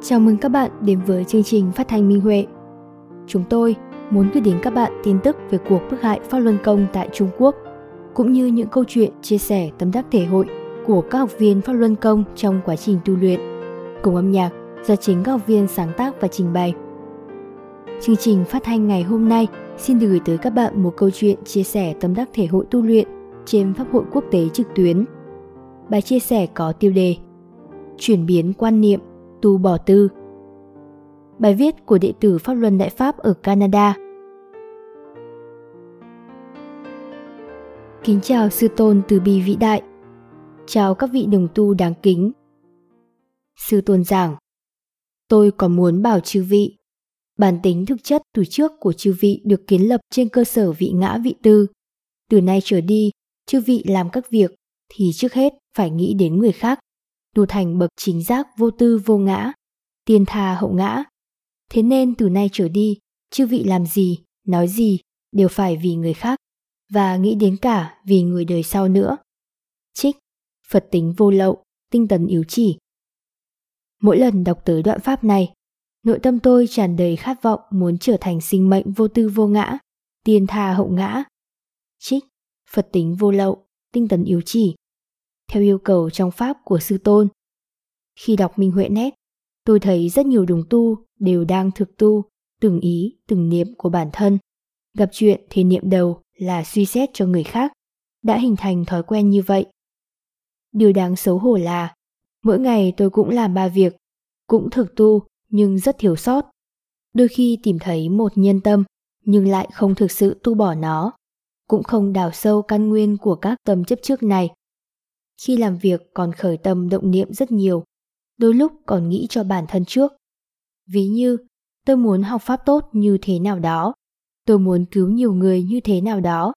Chào mừng các bạn đến với chương trình phát thanh Minh Huệ. Chúng tôi muốn gửi đến các bạn tin tức về cuộc bức hại Pháp Luân Công tại Trung Quốc, cũng như những câu chuyện chia sẻ tâm đắc thể hội của các học viên Pháp Luân Công trong quá trình tu luyện, cùng âm nhạc do chính các học viên sáng tác và trình bày. Chương trình phát thanh ngày hôm nay xin được gửi tới các bạn một câu chuyện chia sẻ tâm đắc thể hội tu luyện trên Pháp hội quốc tế trực tuyến. Bài chia sẻ có tiêu đề Chuyển biến quan niệm, tu bỏ tư. Bài viết của đệ tử Pháp Luân Đại Pháp ở Canada. Kính chào Sư Tôn từ bi vĩ đại. Chào các vị đồng tu đáng kính. Sư Tôn giảng: Tôi có muốn bảo chư vị, bản tính thực chất từ trước của chư vị được kiến lập trên cơ sở vị ngã vị tư. Từ nay trở đi, chư vị làm các việc thì trước hết phải nghĩ đến người khác, tu thành bậc chính giác vô tư vô ngã, tiên tha hậu ngã. Thế nên từ nay trở đi, chư vị làm gì, nói gì đều phải vì người khác, và nghĩ đến cả vì người đời sau nữa. Trích Phật tính vô lậu, tinh tấn yếu chỉ. Mỗi lần đọc tới đoạn pháp này, nội tâm tôi tràn đầy khát vọng muốn trở thành sinh mệnh vô tư vô ngã, tiên tha hậu ngã. Trích Phật tính vô lậu, tinh tấn yếu chỉ. Theo yêu cầu trong pháp của Sư Tôn. Khi đọc Minh Huệ Net, tôi thấy rất nhiều đồng tu đều đang thực tu từng ý, từng niệm của bản thân. Gặp chuyện thì niệm đầu là suy xét cho người khác, đã hình thành thói quen như vậy. Điều đáng xấu hổ là mỗi ngày tôi cũng làm 3 việc, cũng thực tu nhưng rất thiếu sót. Đôi khi tìm thấy một nhân tâm nhưng lại không thực sự tu bỏ nó, cũng không đào sâu căn nguyên của các tâm chấp trước này. Khi làm việc còn khởi tâm động niệm rất nhiều, đôi lúc còn nghĩ cho bản thân trước. Ví như, tôi muốn học pháp tốt như thế nào đó, tôi muốn cứu nhiều người như thế nào đó.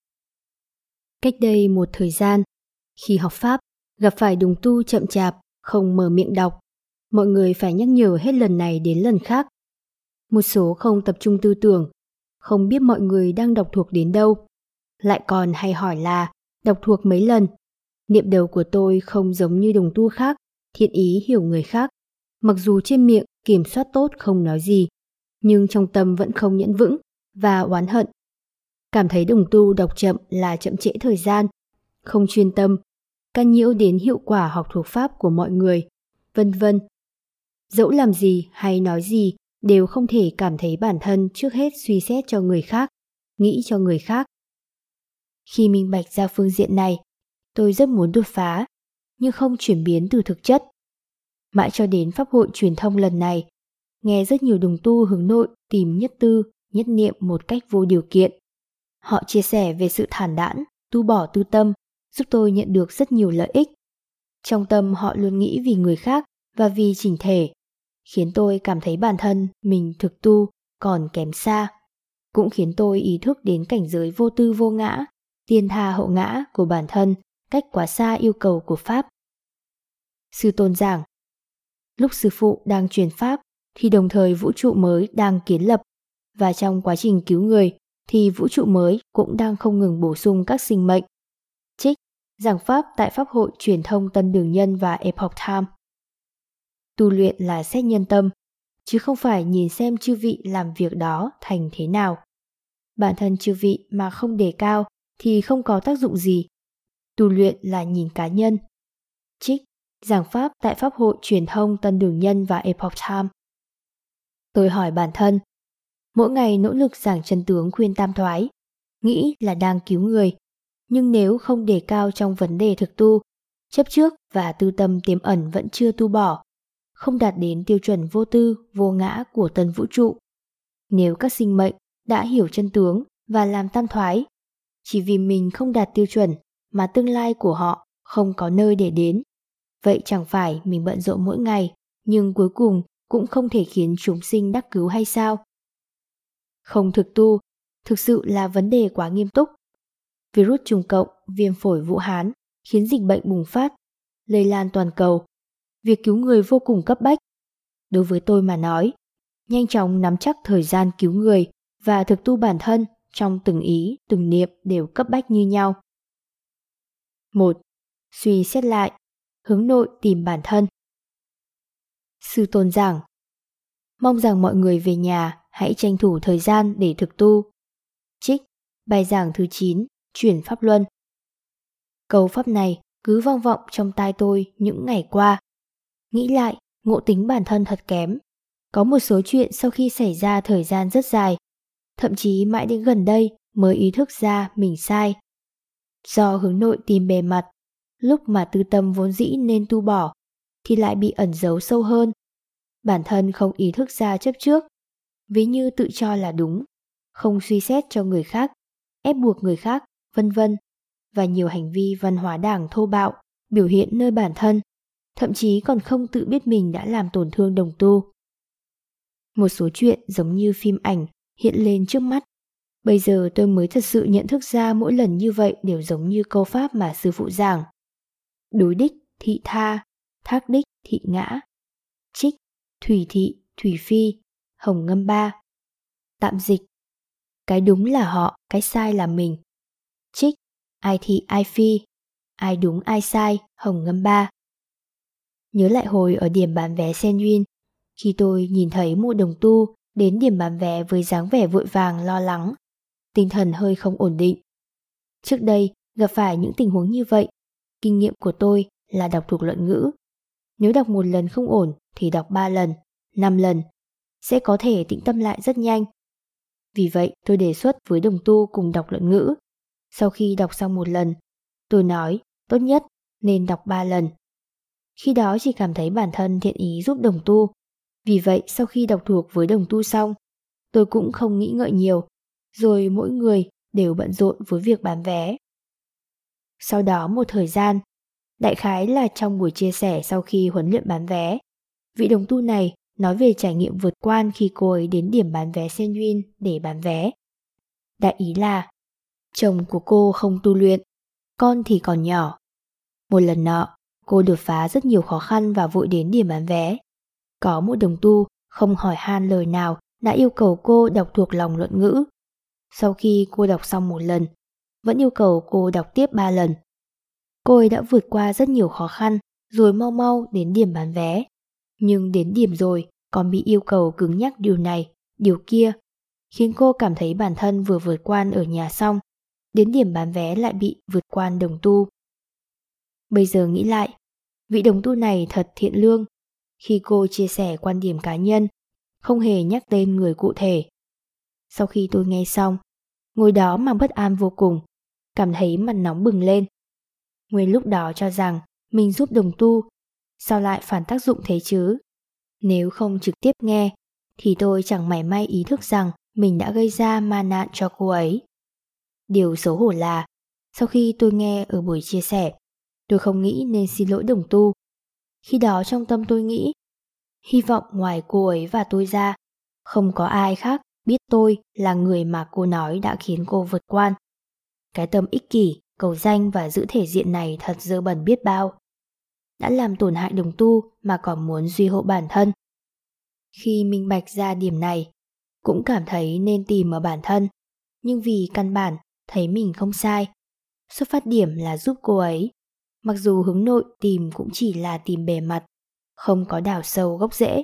Cách đây một thời gian, khi học pháp, gặp phải đồng tu chậm chạp, không mở miệng đọc, mọi người phải nhắc nhở hết lần này đến lần khác. Một số không tập trung tư tưởng, không biết mọi người đang đọc thuộc đến đâu, lại còn hay hỏi là đọc thuộc mấy lần. Niệm đầu của tôi không giống như đồng tu khác, thiện ý hiểu người khác. Mặc dù trên miệng kiểm soát tốt không nói gì, nhưng trong tâm vẫn không nhẫn vững và oán hận. Cảm thấy đồng tu đọc chậm là chậm trễ thời gian, không chuyên tâm, can nhiễu đến hiệu quả học thuộc pháp của mọi người, vân vân. Dẫu làm gì hay nói gì đều không thể cảm thấy bản thân trước hết suy xét cho người khác, nghĩ cho người khác. Khi minh bạch ra phương diện này, tôi rất muốn đột phá, nhưng không chuyển biến từ thực chất. Mãi cho đến pháp hội truyền thông lần này, nghe rất nhiều đồng tu hướng nội tìm nhất tư, nhất niệm một cách vô điều kiện. Họ chia sẻ về sự thản đãn, tu bỏ tư tâm, giúp tôi nhận được rất nhiều lợi ích. Trong tâm họ luôn nghĩ vì người khác và vì chỉnh thể, khiến tôi cảm thấy bản thân mình thực tu còn kém xa. Cũng khiến tôi ý thức đến cảnh giới vô tư vô ngã, tiên tha hậu ngã của bản thân, cách quá xa yêu cầu của Pháp. Sư Tôn giảng: Lúc sư phụ đang truyền Pháp thì đồng thời vũ trụ mới đang kiến lập, và trong quá trình cứu người thì vũ trụ mới cũng đang không ngừng bổ sung các sinh mệnh. Trích giảng Pháp tại Pháp hội truyền thông Tân Đường Nhân và Epoch Time. Tu luyện là xét nhân tâm, chứ không phải nhìn xem chư vị làm việc đó thành thế nào. Bản thân chư vị mà không đề cao thì không có tác dụng gì. Tu luyện là nhìn cá nhân. Trích giảng Pháp tại Pháp hội truyền thông Tân Đường Nhân và Epoch Time. Tôi hỏi bản thân, mỗi ngày nỗ lực giảng chân tướng khuyên tam thoái, nghĩ là đang cứu người, nhưng nếu không đề cao trong vấn đề thực tu, chấp trước và tư tâm tiềm ẩn vẫn chưa tu bỏ, không đạt đến tiêu chuẩn vô tư, vô ngã của tân vũ trụ. Nếu các sinh mệnh đã hiểu chân tướng và làm tam thoái, chỉ vì mình không đạt tiêu chuẩn mà tương lai của họ không có nơi để đến, vậy chẳng phải mình bận rộn mỗi ngày, nhưng cuối cùng cũng không thể khiến chúng sinh đắc cứu hay sao? Không thực tu, thực sự là vấn đề quá nghiêm túc. Virus trùng cộng, viêm phổi Vũ Hán khiến dịch bệnh bùng phát, lây lan toàn cầu. Việc cứu người vô cùng cấp bách. Đối với tôi mà nói, nhanh chóng nắm chắc thời gian cứu người và thực tu bản thân trong từng ý, từng niệm đều cấp bách như nhau. 1. Suy xét lại, hướng nội tìm bản thân. Sư Tôn giảng: Mong rằng mọi người về nhà hãy tranh thủ thời gian để thực tu. Trích bài giảng thứ 9, chuyển pháp luân. Câu pháp này cứ vang vọng trong tai tôi những ngày qua. Nghĩ lại, ngộ tính bản thân thật kém. Có một số chuyện sau khi xảy ra thời gian rất dài, thậm chí mãi đến gần đây mới ý thức ra mình sai. Do hướng nội tìm bề mặt, lúc mà tư tâm vốn dĩ nên tu bỏ, thì lại bị ẩn giấu sâu hơn. Bản thân không ý thức ra chấp trước, ví như tự cho là đúng, không suy xét cho người khác, ép buộc người khác, vân vân, và nhiều hành vi văn hóa đảng thô bạo biểu hiện nơi bản thân, thậm chí còn không tự biết mình đã làm tổn thương đồng tu. Một số chuyện giống như phim ảnh hiện lên trước mắt. Bây giờ tôi mới thật sự nhận thức ra mỗi lần như vậy đều giống như câu pháp mà sư phụ giảng. Đối đích thị tha, thác đích thị ngã. Trích thủy thị, thủy phi, hồng ngâm ba. Tạm dịch: cái đúng là họ, cái sai là mình. Trích ai thị ai phi, ai đúng ai sai, hồng ngâm ba. Nhớ lại hồi ở điểm bán vé Sen Yun, khi tôi nhìn thấy một đồng tu đến điểm bán vé với dáng vẻ vội vàng lo lắng, tinh thần hơi không ổn định. Trước đây gặp phải những tình huống như vậy, kinh nghiệm của tôi là đọc thuộc luận ngữ. Nếu đọc một lần không ổn thì đọc 3 lần, 5 lần, sẽ có thể tĩnh tâm lại rất nhanh. Vì vậy tôi đề xuất với đồng tu cùng đọc luận ngữ. Sau khi đọc xong một lần, tôi nói tốt nhất nên đọc 3 lần. Khi đó chỉ cảm thấy bản thân thiện ý giúp đồng tu. Vì vậy sau khi đọc thuộc với đồng tu xong, tôi cũng không nghĩ ngợi nhiều, rồi mỗi người đều bận rộn với việc bán vé. Sau đó một thời gian, đại khái là trong buổi chia sẻ sau khi huấn luyện bán vé, vị đồng tu này nói về trải nghiệm vượt quan khi cô ấy đến điểm bán vé Sen Yun để bán vé. Đại ý là, chồng của cô không tu luyện, con thì còn nhỏ. Một lần nọ, cô đột phá rất nhiều khó khăn và vội đến điểm bán vé. Có một đồng tu không hỏi han lời nào đã yêu cầu cô đọc thuộc lòng luận ngữ. Sau khi cô đọc xong một lần, vẫn yêu cầu cô đọc tiếp 3 lần. Cô ấy đã vượt qua rất nhiều khó khăn rồi mau mau đến điểm bán vé. Nhưng đến điểm rồi còn bị yêu cầu cứng nhắc điều này, điều kia, khiến cô cảm thấy bản thân vừa vượt quan ở nhà xong, đến điểm bán vé lại bị vượt quan đồng tu. Bây giờ nghĩ lại, vị đồng tu này thật thiện lương. Khi cô chia sẻ quan điểm cá nhân, không hề nhắc tên người cụ thể. Sau khi tôi nghe xong, ngồi đó mà bất an vô cùng, cảm thấy mặt nóng bừng lên. Nguyên lúc đó cho rằng mình giúp đồng tu, sao lại phản tác dụng thế chứ? Nếu không trực tiếp nghe, thì tôi chẳng mảy may ý thức rằng mình đã gây ra ma nạn cho cô ấy. Điều xấu hổ là, sau khi tôi nghe ở buổi chia sẻ, tôi không nghĩ nên xin lỗi đồng tu. Khi đó trong tâm tôi nghĩ, hy vọng ngoài cô ấy và tôi ra, không có ai khác biết tôi là người mà cô nói đã khiến cô vượt quan. Cái tâm ích kỷ, cầu danh và giữ thể diện này thật dơ bẩn biết bao. Đã làm tổn hại đồng tu mà còn muốn duy hộ bản thân. Khi minh bạch ra điểm này, cũng cảm thấy nên tìm ở bản thân, nhưng vì căn bản thấy mình không sai. Xuất phát điểm là giúp cô ấy, mặc dù hướng nội tìm cũng chỉ là tìm bề mặt, không có đào sâu gốc rễ.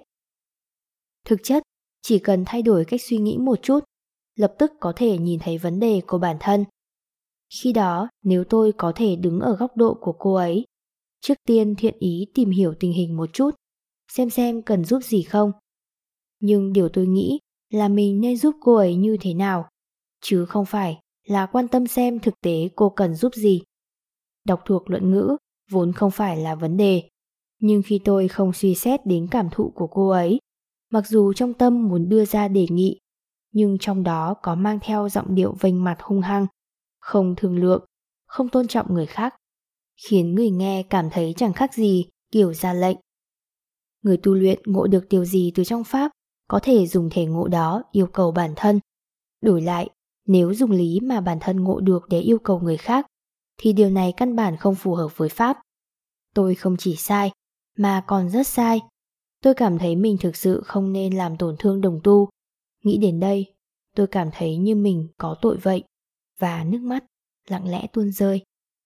Thực chất, chỉ cần thay đổi cách suy nghĩ một chút, lập tức có thể nhìn thấy vấn đề của bản thân. Khi đó, nếu tôi có thể đứng ở góc độ của cô ấy, trước tiên thiện ý tìm hiểu tình hình một chút, xem cần giúp gì không. Nhưng điều tôi nghĩ là mình nên giúp cô ấy như thế nào, chứ không phải là quan tâm xem thực tế cô cần giúp gì. Đọc thuộc luận ngữ vốn không phải là vấn đề, nhưng khi tôi không suy xét đến cảm thụ của cô ấy, mặc dù trong tâm muốn đưa ra đề nghị, nhưng trong đó có mang theo giọng điệu vênh mặt hung hăng, không thương lượng, không tôn trọng người khác, khiến người nghe cảm thấy chẳng khác gì kiểu ra lệnh. Người tu luyện ngộ được điều gì từ trong pháp, có thể dùng thể ngộ đó yêu cầu bản thân. Đổi lại, nếu dùng lý mà bản thân ngộ được để yêu cầu người khác, thì điều này căn bản không phù hợp với pháp. Tôi không chỉ sai, mà còn rất sai. Tôi cảm thấy mình thực sự không nên làm tổn thương đồng tu. Nghĩ đến đây, tôi cảm thấy như mình có tội vậy, và nước mắt lặng lẽ tuôn rơi.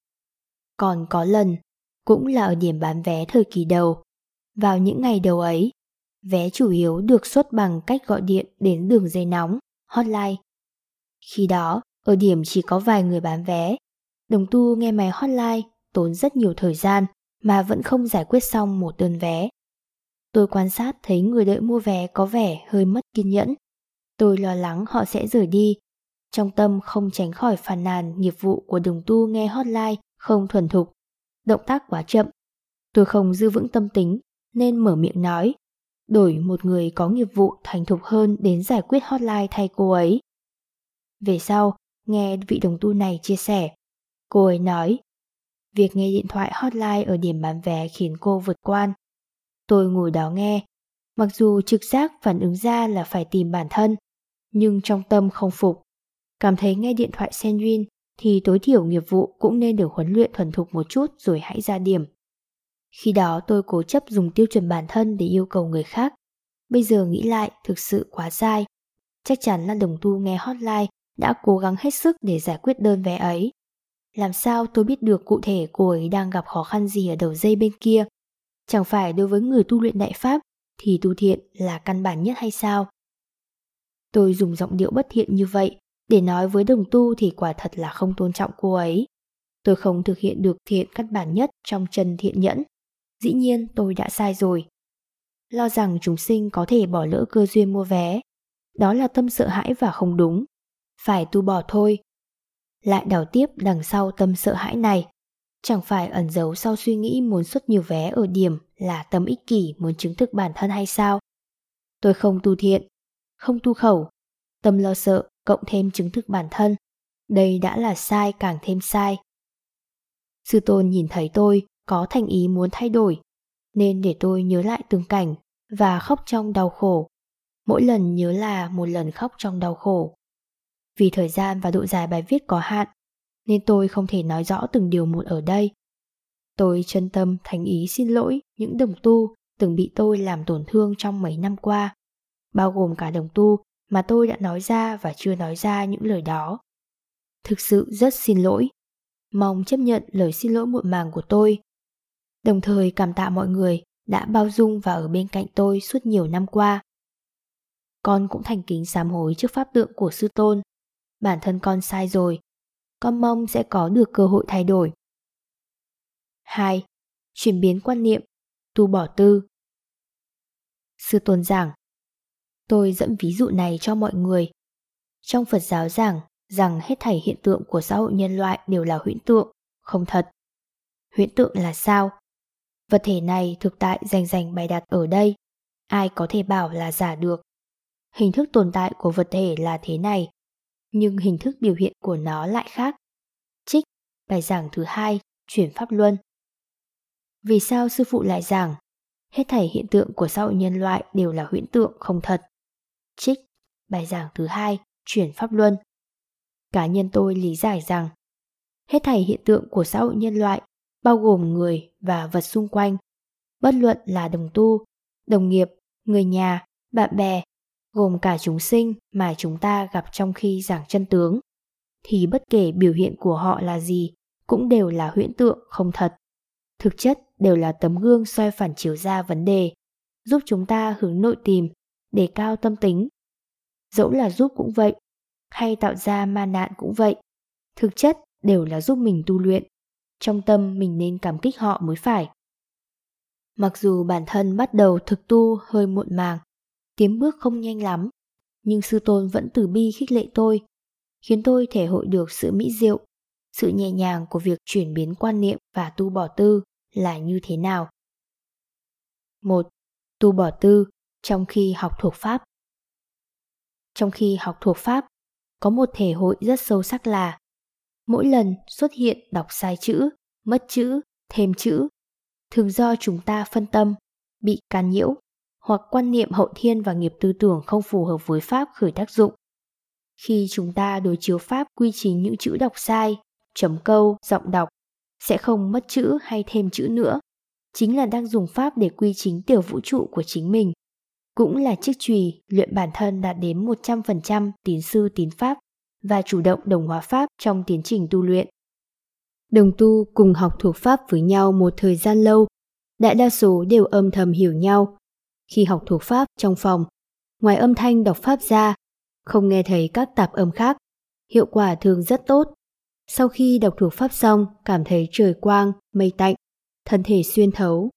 Còn có lần, cũng là ở điểm bán vé thời kỳ đầu. Vào những ngày đầu ấy, vé chủ yếu được xuất bằng cách gọi điện đến đường dây nóng, hotline. Khi đó, ở điểm chỉ có vài người bán vé. Đồng tu nghe máy hotline tốn rất nhiều thời gian mà vẫn không giải quyết xong một đơn vé. Tôi quan sát thấy người đợi mua vé có vẻ hơi mất kiên nhẫn. Tôi lo lắng họ sẽ rời đi. Trong tâm không tránh khỏi phàn nàn nghiệp vụ của đồng tu nghe hotline không thuần thục, động tác quá chậm. Tôi không giữ vững tâm tính nên mở miệng nói, đổi một người có nghiệp vụ thành thục hơn đến giải quyết hotline thay cô ấy. Về sau, nghe vị đồng tu này chia sẻ, cô ấy nói, việc nghe điện thoại hotline ở điểm bán vé khiến cô vượt quan. Tôi ngồi đó nghe, mặc dù trực giác phản ứng ra là phải tìm bản thân, nhưng trong tâm không phục. Cảm thấy nghe điện thoại xen duyên thì tối thiểu nghiệp vụ cũng nên được huấn luyện thuần thục một chút rồi hãy ra điểm. Khi đó tôi cố chấp dùng tiêu chuẩn bản thân để yêu cầu người khác. Bây giờ nghĩ lại thực sự quá sai. Chắc chắn là đồng tu nghe hotline đã cố gắng hết sức để giải quyết đơn vé ấy. Làm sao tôi biết được cụ thể cô ấy đang gặp khó khăn gì ở đầu dây bên kia? Chẳng phải đối với người tu luyện đại pháp thì tu thiện là căn bản nhất hay sao? Tôi dùng giọng điệu bất thiện như vậy để nói với đồng tu thì quả thật là không tôn trọng cô ấy. Tôi không thực hiện được thiện căn bản nhất trong chân thiện nhẫn. Dĩ nhiên tôi đã sai rồi. Lo rằng chúng sinh có thể bỏ lỡ cơ duyên mua vé. Đó là tâm sợ hãi và không đúng. Phải tu bỏ thôi. Lại đảo tiếp đằng sau tâm sợ hãi này. Chẳng phải ẩn giấu sau suy nghĩ muốn xuất nhiều vé ở điểm là tâm ích kỷ muốn chứng thực bản thân hay sao? Tôi không tu thiện, không tu khẩu. Tâm lo sợ cộng thêm chứng thực bản thân. Đây đã là sai càng thêm sai. Sư tôn nhìn thấy tôi có thành ý muốn thay đổi, nên để tôi nhớ lại từng cảnh và khóc trong đau khổ. Mỗi lần nhớ là một lần khóc trong đau khổ. Vì thời gian và độ dài bài viết có hạn, nên tôi không thể nói rõ từng điều một ở đây. Tôi chân tâm thành ý xin lỗi những đồng tu từng bị tôi làm tổn thương trong mấy năm qua, bao gồm cả đồng tu mà tôi đã nói ra và chưa nói ra những lời đó. Thực sự rất xin lỗi. Mong chấp nhận lời xin lỗi muộn màng của tôi. Đồng thời cảm tạ mọi người đã bao dung và ở bên cạnh tôi suốt nhiều năm qua. Con cũng thành kính sám hối trước pháp tượng của sư tôn. Bản thân con sai rồi. Con mong sẽ có được cơ hội thay đổi. 2. Chuyển biến quan niệm, tu bỏ tư. Sư tôn giảng. Tôi dẫn ví dụ này cho mọi người. Trong Phật giáo giảng rằng hết thảy hiện tượng của xã hội nhân loại đều là huyễn tượng, không thật. Huyễn tượng là sao? Vật thể này thực tại rành bày đặt ở đây, ai có thể bảo là giả được. Hình thức tồn tại của vật thể là thế này, nhưng hình thức biểu hiện của nó lại khác. Trích bài giảng thứ 2, chuyển pháp luân. Vì sao sư phụ lại giảng hết thảy hiện tượng của xã hội nhân loại đều là huyễn tượng không thật? Trích bài giảng thứ 2, chuyển pháp luân. Cá nhân tôi lý giải rằng hết thảy hiện tượng của xã hội nhân loại bao gồm người và vật xung quanh, bất luận là đồng tu, đồng nghiệp, người nhà, bạn bè, gồm cả chúng sinh mà chúng ta gặp trong khi giảng chân tướng, thì bất kể biểu hiện của họ là gì cũng đều là huyễn tượng không thật. Thực chất đều là tấm gương soi phản chiếu ra vấn đề, giúp chúng ta hướng nội tìm, đề cao tâm tính. Dẫu là giúp cũng vậy, hay tạo ra ma nạn cũng vậy, thực chất đều là giúp mình tu luyện. Trong tâm mình nên cảm kích họ mới phải. Mặc dù bản thân bắt đầu thực tu hơi muộn màng, tiến bước không nhanh lắm, nhưng sư tôn vẫn từ bi khích lệ tôi, khiến tôi thể hội được sự mỹ diệu, sự nhẹ nhàng của việc chuyển biến quan niệm và tu bỏ tư là như thế nào. 1. Tu bỏ tư trong khi học thuộc Pháp. Trong khi học thuộc Pháp, có một thể hội rất sâu sắc là mỗi lần xuất hiện đọc sai chữ, mất chữ, thêm chữ, thường do chúng ta phân tâm, bị can nhiễu, hoặc quan niệm hậu thiên và nghiệp tư tưởng không phù hợp với Pháp khởi tác dụng. Khi chúng ta đối chiếu Pháp quy chính những chữ đọc sai, chấm câu, giọng đọc, sẽ không mất chữ hay thêm chữ nữa, chính là đang dùng Pháp để quy chính tiểu vũ trụ của chính mình. Cũng là chiếc chùy luyện bản thân đạt đến 100% tín sư tín Pháp và chủ động đồng hóa Pháp trong tiến trình tu luyện. Đồng tu cùng học thuộc Pháp với nhau một thời gian lâu, đại đa số đều âm thầm hiểu nhau. Khi học thuộc pháp trong phòng, ngoài âm thanh đọc pháp ra, không nghe thấy các tạp âm khác, hiệu quả thường rất tốt. Sau khi đọc thuộc pháp xong, cảm thấy trời quang, mây tạnh, thân thể xuyên thấu.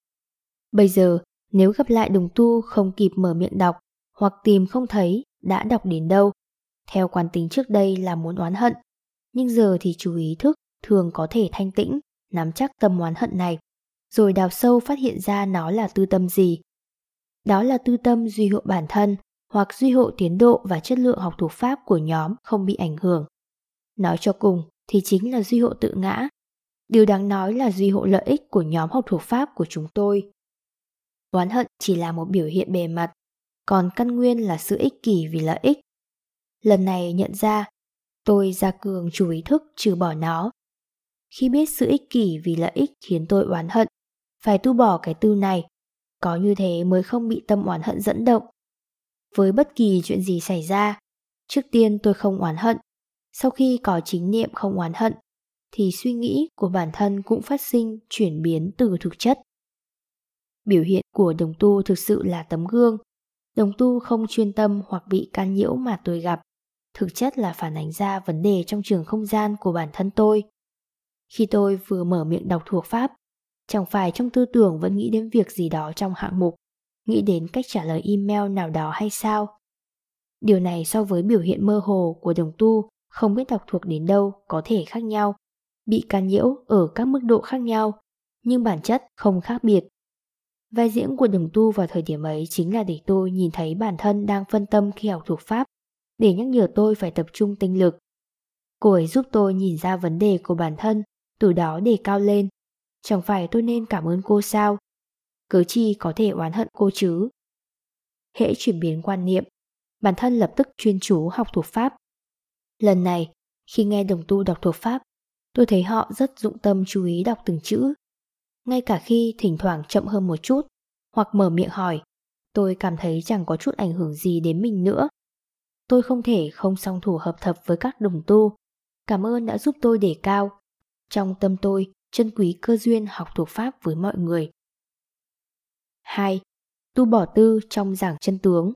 Bây giờ, nếu gặp lại đồng tu không kịp mở miệng đọc hoặc tìm không thấy đã đọc đến đâu, theo quán tính trước đây là muốn oán hận, nhưng giờ thì chú ý thức thường có thể thanh tĩnh, nắm chắc tâm oán hận này, rồi đào sâu phát hiện ra nó là tư tâm gì. Đó là tư tâm duy hộ bản thân hoặc duy hộ tiến độ và chất lượng học thuộc pháp của nhóm không bị ảnh hưởng. Nói cho cùng thì chính là duy hộ tự ngã. Điều đáng nói là duy hộ lợi ích của nhóm học thuộc pháp của chúng tôi. Oán hận chỉ là một biểu hiện bề mặt, còn căn nguyên là sự ích kỷ vì lợi ích. Lần này nhận ra, tôi ra cường chủ ý thức trừ bỏ nó. Khi biết sự ích kỷ vì lợi ích khiến tôi oán hận, phải tu bỏ cái tư này, có như thế mới không bị tâm oán hận dẫn động. Với bất kỳ chuyện gì xảy ra, trước tiên tôi không oán hận. Sau khi có chính niệm không oán hận, thì suy nghĩ của bản thân cũng phát sinh chuyển biến từ thực chất. Biểu hiện của đồng tu thực sự là tấm gương. Đồng tu không chuyên tâm hoặc bị can nhiễu mà tôi gặp, thực chất là phản ánh ra vấn đề trong trường không gian của bản thân tôi. Khi tôi vừa mở miệng đọc thuộc pháp, chẳng phải trong tư tưởng vẫn nghĩ đến việc gì đó trong hạng mục, nghĩ đến cách trả lời email nào đó hay sao? Điều này so với biểu hiện mơ hồ của đồng tu không biết đọc thuộc đến đâu có thể khác nhau, bị can nhiễu ở các mức độ khác nhau, nhưng bản chất không khác biệt. Vai diễn của đồng tu vào thời điểm ấy chính là để tôi nhìn thấy bản thân đang phân tâm khi học thuộc pháp, để nhắc nhở tôi phải tập trung tinh lực. Cô ấy giúp tôi nhìn ra vấn đề của bản thân, từ đó đề cao lên. Chẳng phải tôi nên cảm ơn cô sao? Cớ chi có thể oán hận cô chứ? Hễ chuyển biến quan niệm, bản thân lập tức chuyên chú học thuộc pháp. Lần này, khi nghe đồng tu đọc thuộc pháp, tôi thấy họ rất dụng tâm chú ý đọc từng chữ. Ngay cả khi thỉnh thoảng chậm hơn một chút, hoặc mở miệng hỏi, tôi cảm thấy chẳng có chút ảnh hưởng gì đến mình nữa. Tôi không thể không song thủ hợp thập với các đồng tu. Cảm ơn đã giúp tôi đề cao. Trong tâm tôi, trân quý cơ duyên học thuộc pháp với mọi người. 2. Tu bỏ tư trong giảng chân tướng.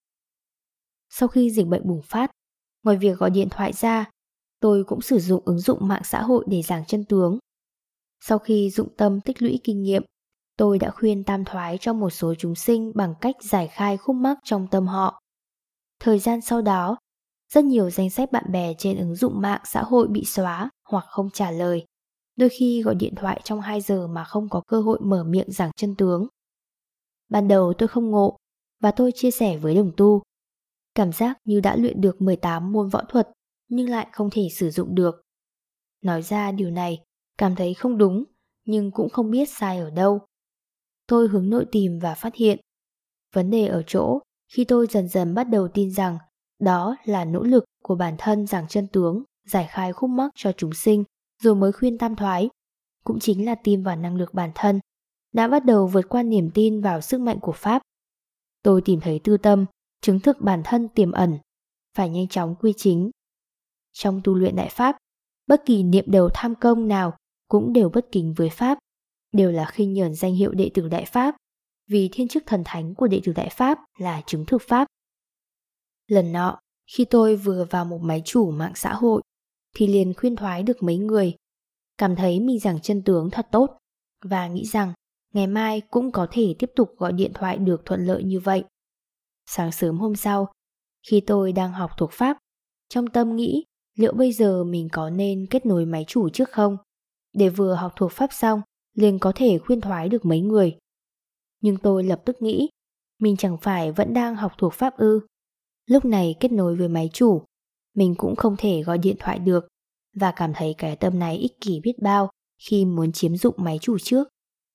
Sau khi dịch bệnh bùng phát, ngoài việc gọi điện thoại ra, tôi cũng sử dụng ứng dụng mạng xã hội để giảng chân tướng. Sau khi dụng tâm tích lũy kinh nghiệm, tôi đã khuyên tam thoái cho một số chúng sinh bằng cách giải khai khúc mắc trong tâm họ. Thời gian sau đó, rất nhiều danh sách bạn bè trên ứng dụng mạng xã hội bị xóa hoặc không trả lời. Đôi khi gọi điện thoại trong 2 giờ mà không có cơ hội mở miệng giảng chân tướng. Ban đầu tôi không ngộ và tôi chia sẻ với đồng tu. Cảm giác như đã luyện được 18 môn võ thuật nhưng lại không thể sử dụng được. Nói ra điều này, cảm thấy không đúng nhưng cũng không biết sai ở đâu. Tôi hướng nội tìm và phát hiện. Vấn đề ở chỗ khi tôi dần dần bắt đầu tin rằng đó là nỗ lực của bản thân giảng chân tướng, giải khai khúc mắc cho chúng sinh, rồi mới khuyên tam thoái, cũng chính là tin vào năng lực bản thân, đã bắt đầu vượt qua niềm tin vào sức mạnh của Pháp. Tôi tìm thấy tư tâm, chứng thực bản thân tiềm ẩn, phải nhanh chóng quy chính. Trong tu luyện Đại Pháp, bất kỳ niệm đầu tham công nào cũng đều bất kính với Pháp, đều là khinh nhờn danh hiệu đệ tử Đại Pháp, vì thiên chức thần thánh của đệ tử Đại Pháp là chứng thực Pháp. Lần nọ, khi tôi vừa vào một máy chủ mạng xã hội, thì liền khuyên thoái được mấy người, cảm thấy mình giảng chân tướng thật tốt, và nghĩ rằng ngày mai cũng có thể tiếp tục gọi điện thoại được thuận lợi như vậy. Sáng sớm hôm sau, khi tôi đang học thuộc Pháp, trong tâm nghĩ liệu bây giờ mình có nên kết nối máy chủ trước không, để vừa học thuộc Pháp xong, liền có thể khuyên thoái được mấy người. Nhưng tôi lập tức nghĩ, mình chẳng phải vẫn đang học thuộc Pháp ư? Lúc này kết nối với máy chủ, mình cũng không thể gọi điện thoại được, và cảm thấy cái tâm này ích kỷ biết bao khi muốn chiếm dụng máy chủ trước.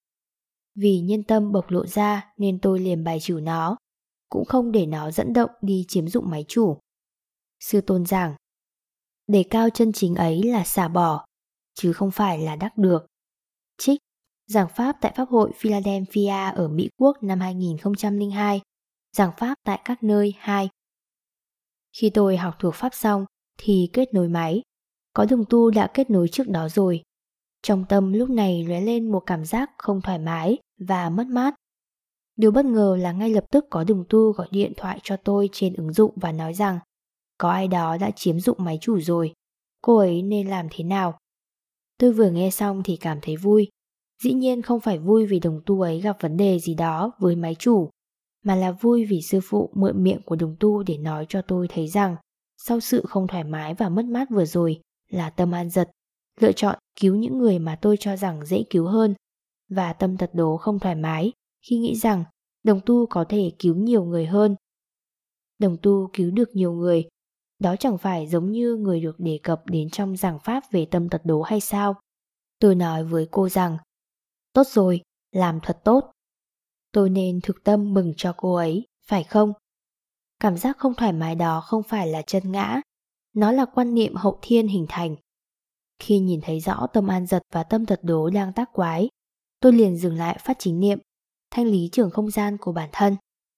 Vì nhân tâm bộc lộ ra nên tôi liền bài trừ nó, cũng không để nó dẫn động đi chiếm dụng máy chủ. Sư tôn giảng, đề cao chân chính ấy là xả bỏ, chứ không phải là đắc được. Trích giảng pháp tại Pháp hội Philadelphia ở Mỹ Quốc năm 2002, giảng pháp tại các nơi 2. Khi tôi học thuộc Pháp xong thì kết nối máy, có đồng tu đã kết nối trước đó rồi. Trong tâm lúc này lóe lên một cảm giác không thoải mái và mất mát. Điều bất ngờ là ngay lập tức có đồng tu gọi điện thoại cho tôi trên ứng dụng và nói rằng có ai đó đã chiếm dụng máy chủ rồi, cô ấy nên làm thế nào. Tôi vừa nghe xong thì cảm thấy vui. Dĩ nhiên không phải vui vì đồng tu ấy gặp vấn đề gì đó với máy chủ, mà là vui vì sư phụ mượn miệng của đồng tu để nói cho tôi thấy rằng sau sự không thoải mái và mất mát vừa rồi là Tâm An Dật lựa chọn cứu những người mà tôi cho rằng dễ cứu hơn, và Tâm Tật Đố không thoải mái khi nghĩ rằng đồng tu có thể cứu nhiều người hơn. Đồng tu cứu được nhiều người, đó chẳng phải giống như người được đề cập đến trong giảng pháp về tâm tật đố hay sao? Tôi nói với cô rằng, tốt rồi, làm thật tốt. Tôi nên thực tâm mừng cho cô ấy, phải không? Cảm giác không thoải mái đó không phải là chân ngã, nó là quan niệm hậu thiên hình thành. Khi nhìn thấy rõ Tâm An Dật và tâm tật đố đang tác quái, tôi liền dừng lại phát chính niệm, thanh lý trường không gian của bản thân.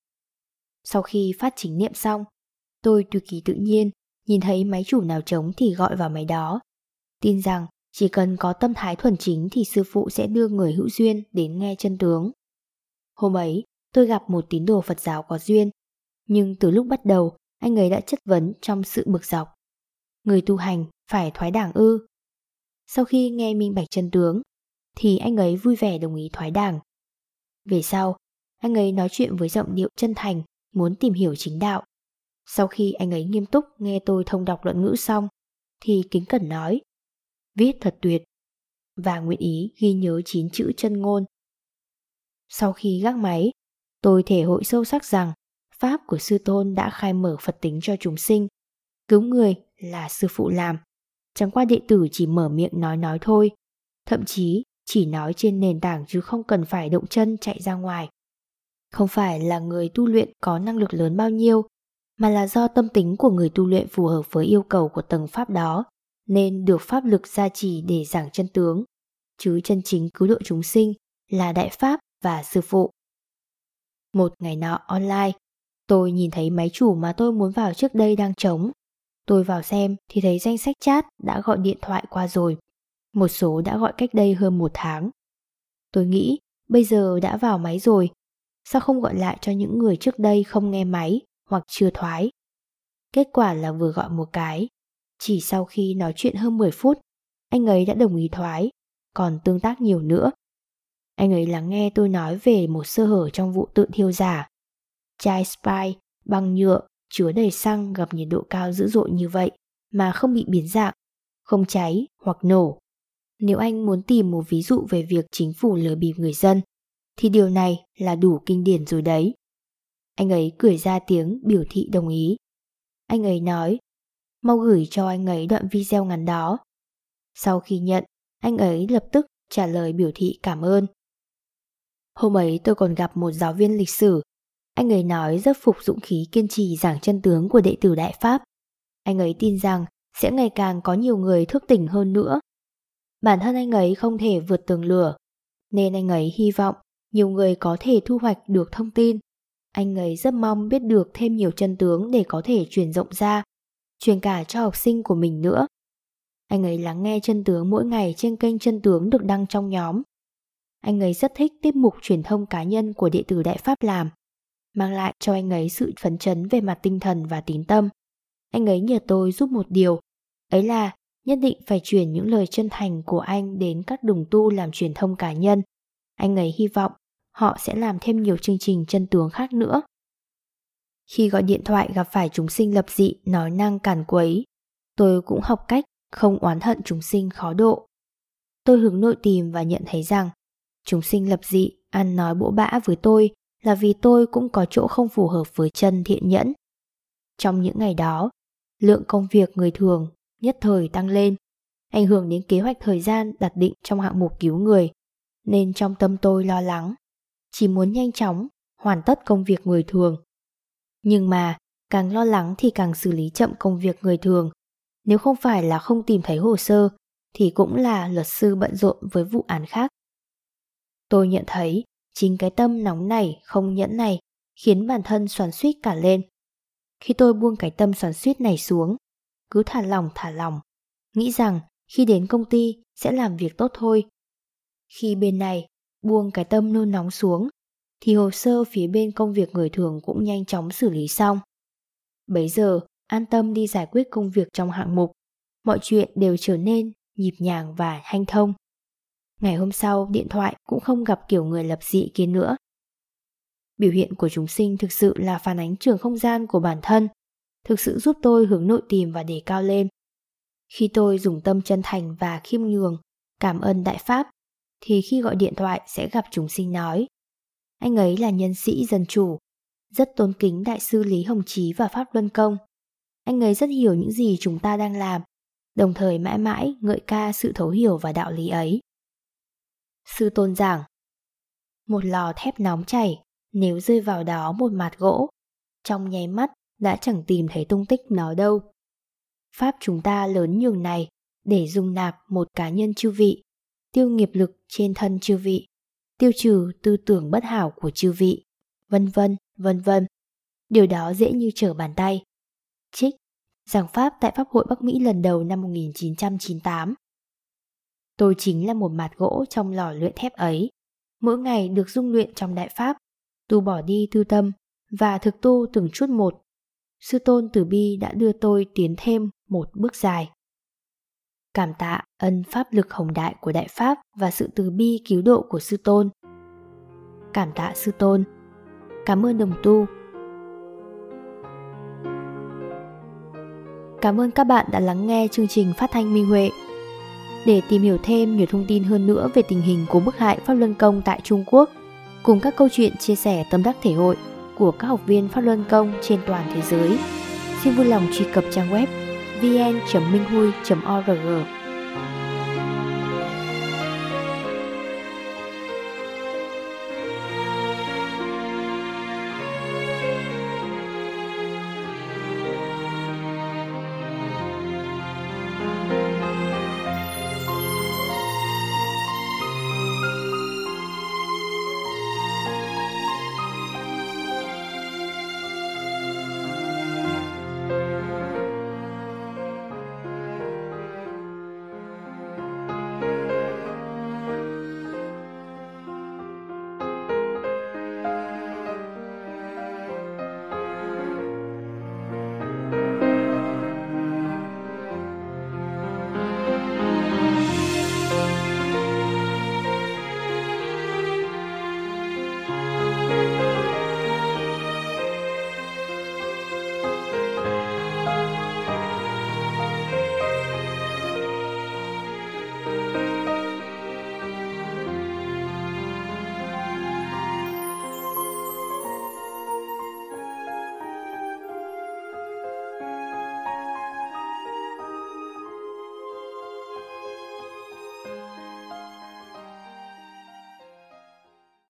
Sau khi phát chính niệm xong, tôi tùy kỳ tự nhiên nhìn thấy máy chủ nào trống thì gọi vào máy đó. Tin rằng chỉ cần có tâm thái thuần chính thì sư phụ sẽ đưa người hữu duyên đến nghe chân tướng. Hôm ấy, tôi gặp một tín đồ Phật giáo có duyên, nhưng từ lúc bắt đầu, anh ấy đã chất vấn trong sự bực dọc. Người tu hành phải thoái đảng ư? Sau khi nghe minh bạch chân tướng, thì anh ấy vui vẻ đồng ý thoái đảng. Về sau, anh ấy nói chuyện với giọng điệu chân thành, muốn tìm hiểu chính đạo. Sau khi anh ấy nghiêm túc nghe tôi thông đọc luận ngữ xong, thì kính cẩn nói, viết thật tuyệt, và nguyện ý ghi nhớ 9 chữ chân ngôn. Sau khi gác máy, tôi thể hội sâu sắc rằng pháp của sư tôn đã khai mở Phật tính cho chúng sinh. Cứu người là sư phụ làm, chẳng qua đệ tử chỉ mở miệng nói thôi, thậm chí chỉ nói trên nền tảng chứ không cần phải động chân chạy ra ngoài. Không phải là người tu luyện có năng lực lớn bao nhiêu, mà là do tâm tính của người tu luyện phù hợp với yêu cầu của tầng pháp đó, nên được pháp lực gia trì để giảng chân tướng, chứ chân chính cứu độ chúng sinh là Đại Pháp và Sư Phụ. Một ngày nọ online, tôi nhìn thấy máy chủ mà tôi muốn vào trước đây đang trống. Tôi vào xem thì thấy danh sách chat đã gọi điện thoại qua rồi, một số đã gọi cách đây hơn 1 tháng. Tôi nghĩ bây giờ đã vào máy rồi, sao không gọi lại cho những người trước đây không nghe máy hoặc chưa thoái. Kết quả là vừa gọi một cái, chỉ sau khi nói chuyện hơn 10 phút, anh ấy đã đồng ý thoái, còn tương tác nhiều nữa. Anh ấy lắng nghe tôi nói về một sơ hở trong vụ tự thiêu giả. Chai Sprite bằng nhựa chứa đầy xăng gặp nhiệt độ cao dữ dội như vậy mà không bị biến dạng, không cháy hoặc nổ. Nếu anh muốn tìm một ví dụ về việc chính phủ lừa bịp người dân, thì điều này là đủ kinh điển rồi đấy. Anh ấy cười ra tiếng biểu thị đồng ý. Anh ấy nói, mau gửi cho anh ấy đoạn video ngắn đó. Sau khi nhận, anh ấy lập tức trả lời biểu thị cảm ơn. Hôm ấy tôi còn gặp một giáo viên lịch sử. Anh ấy nói rất phục dũng khí kiên trì giảng chân tướng của đệ tử Đại Pháp. Anh ấy tin rằng sẽ ngày càng có nhiều người thức tỉnh hơn nữa. Bản thân anh ấy không thể vượt tường lửa, nên anh ấy hy vọng nhiều người có thể thu hoạch được thông tin. Anh ấy rất mong biết được thêm nhiều chân tướng để có thể truyền rộng ra, truyền cả cho học sinh của mình nữa. Anh ấy lắng nghe chân tướng mỗi ngày trên kênh chân tướng được đăng trong nhóm. Anh ấy rất thích tiết mục truyền thông cá nhân của đệ tử Đại Pháp làm, mang lại cho anh ấy sự phấn chấn về mặt tinh thần và tín tâm. Anh ấy nhờ tôi giúp một điều, ấy là nhất định phải truyền những lời chân thành của anh đến các đồng tu làm truyền thông cá nhân. Anh ấy hy vọng họ sẽ làm thêm nhiều chương trình chân tướng khác nữa. Khi gọi điện thoại gặp phải chúng sinh lập dị nói năng càn quấy, tôi cũng học cách không oán hận chúng sinh khó độ. Tôi hướng nội tìm và nhận thấy rằng chúng sinh lập dị ăn nói bỗ bã với tôi là vì tôi cũng có chỗ không phù hợp với chân thiện nhẫn. Trong những ngày đó, lượng công việc người thường nhất thời tăng lên, ảnh hưởng đến kế hoạch thời gian đặt định trong hạng mục cứu người, nên trong tâm tôi lo lắng, chỉ muốn nhanh chóng hoàn tất công việc người thường. Nhưng mà càng lo lắng thì càng xử lý chậm công việc người thường. Nếu không phải là không tìm thấy hồ sơ thì cũng là luật sư bận rộn với vụ án khác. Tôi nhận thấy chính cái tâm nóng nảy không nhẫn này khiến bản thân xoắn xuýt cả lên. Khi tôi buông cái tâm xoắn xuýt này xuống, cứ thả lỏng, nghĩ rằng khi đến công ty sẽ làm việc tốt thôi. Khi bên này buông cái tâm nôn nóng xuống, thì hồ sơ phía bên công việc người thường cũng nhanh chóng xử lý xong. Bấy giờ, an tâm đi giải quyết công việc trong hạng mục, mọi chuyện đều trở nên nhịp nhàng và hanh thông. Ngày hôm sau, điện thoại cũng không gặp kiểu người lập dị kia nữa. Biểu hiện của chúng sinh thực sự là phản ánh trường không gian của bản thân, thực sự giúp tôi hướng nội tìm và đề cao lên. Khi tôi dùng tâm chân thành và khiêm nhường, cảm ơn Đại Pháp, thì khi gọi điện thoại sẽ gặp chúng sinh nói: anh ấy là nhân sĩ dân chủ, rất tôn kính Đại sư Lý Hồng Chí và Pháp Luân Công. Anh ấy rất hiểu những gì chúng ta đang làm, đồng thời mãi mãi ngợi ca sự thấu hiểu và đạo lý ấy. Sư Tôn giảng: một lò thép nóng chảy, nếu rơi vào đó một mạt gỗ, trong nháy mắt đã chẳng tìm thấy tung tích nó đâu. Pháp chúng ta lớn nhường này để dung nạp một cá nhân chư vị, tiêu nghiệp lực trên thân chư vị, tiêu trừ tư tưởng bất hảo của chư vị, vân vân, vân vân. Điều đó dễ như trở bàn tay. Trích: giảng pháp tại Pháp hội Bắc Mỹ lần đầu năm 1998. Tôi chính là một mạt gỗ trong lò luyện thép ấy, mỗi ngày được dung luyện trong Đại Pháp, tu bỏ đi tư tâm và thực tu từng chút một. Sư Tôn từ bi đã đưa tôi tiến thêm một bước dài. Cảm tạ ân pháp lực hồng đại của Đại Pháp và sự từ bi cứu độ của Sư Tôn. Cảm tạ Sư Tôn. Cảm ơn đồng tu. Cảm ơn các bạn đã lắng nghe chương trình phát thanh Minh Huệ. Để tìm hiểu thêm nhiều thông tin hơn nữa về tình hình của bức hại Pháp Luân Công tại Trung Quốc, cùng các câu chuyện chia sẻ tâm đắc thể hội của các học viên Pháp Luân Công trên toàn thế giới, xin vui lòng truy cập trang web vn.minhui.org.